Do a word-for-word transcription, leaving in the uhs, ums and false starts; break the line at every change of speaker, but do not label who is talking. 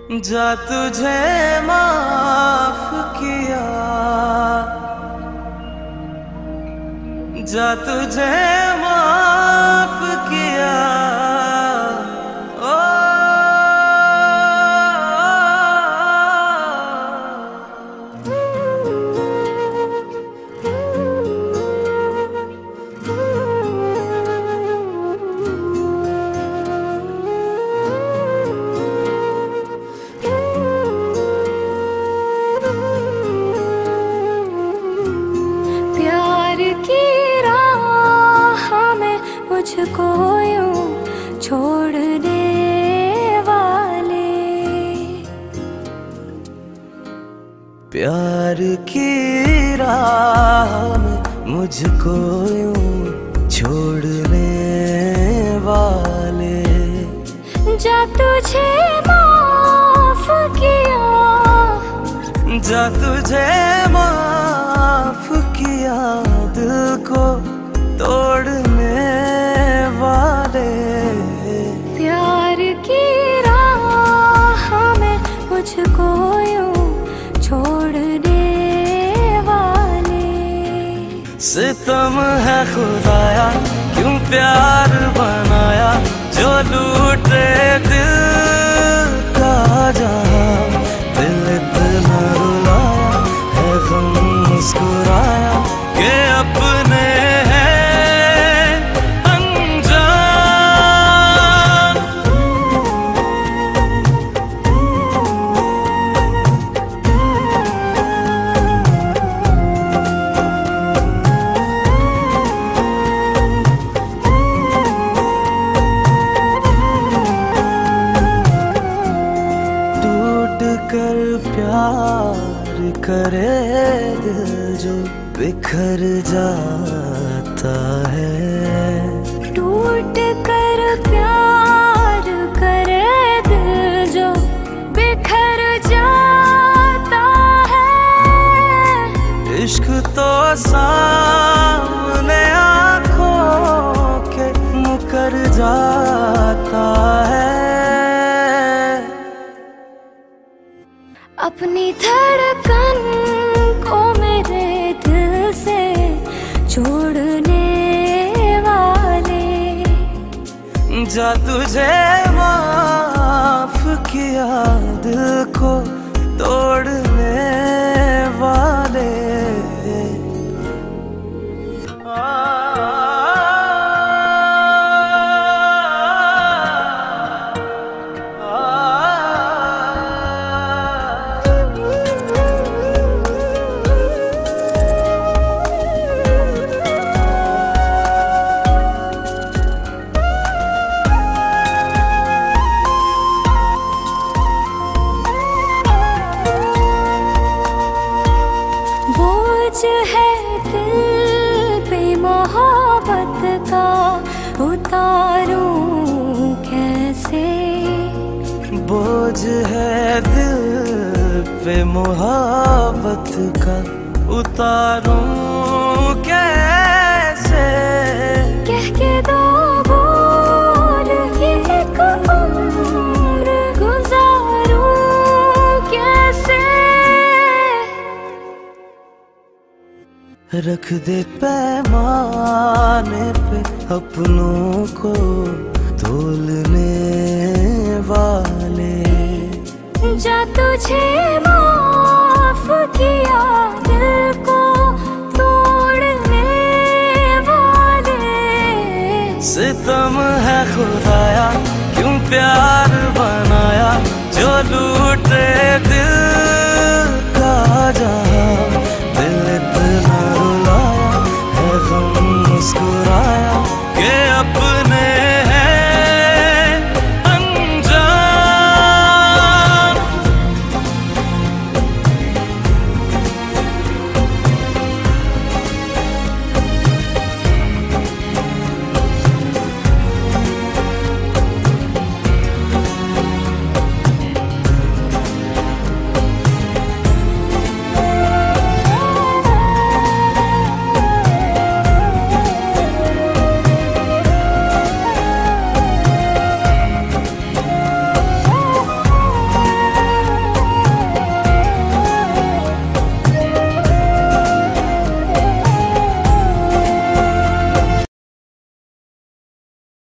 जा तुझे माफ किया, जा तुझे माफ किया। ओ
मुझको यूं छोड़ने वाले,
प्यार की राह में मुझको यूं छोड़ने वाले,
जा तुझे माफ किया,
जा तुझे माफ किया। दिल को तोड़ने वाले,
प्यार की राह में मुझको यूं छोड़ने वाले।
सितम है खुदाया क्यों प्यार बनाया, जो लूटे दिल का जहां। दिल इतना रुलाया है गम मुस्कुराया कि अपने कर प्यार करे दिल जो बिखर जाता है।
टूट कर प्यार करे दिल जो बिखर जाता है।
इश्क तो सामने आँखों के मुकर जाता है।
अपनी धड़कन को मेरे दिल से छोड़ने वाले,
जा तुझे माफ किया। दिल को तोड़ने वाले,
है दिल पे मोहब्बत का उतारूं कैसे।
बोझ है दिल पे मोहब्बत का उतारूं कैसे।
कह के दो बोल ये एक उम्र गुजारूं कैसे।
रख दे पैमाने पे अपनों को तोलने वाले,
जा तुझे माफ किया। दिल को तोड़ने वाले,
सितम है खुदाया क्यों प्यार बनाया, जो लूटे दिल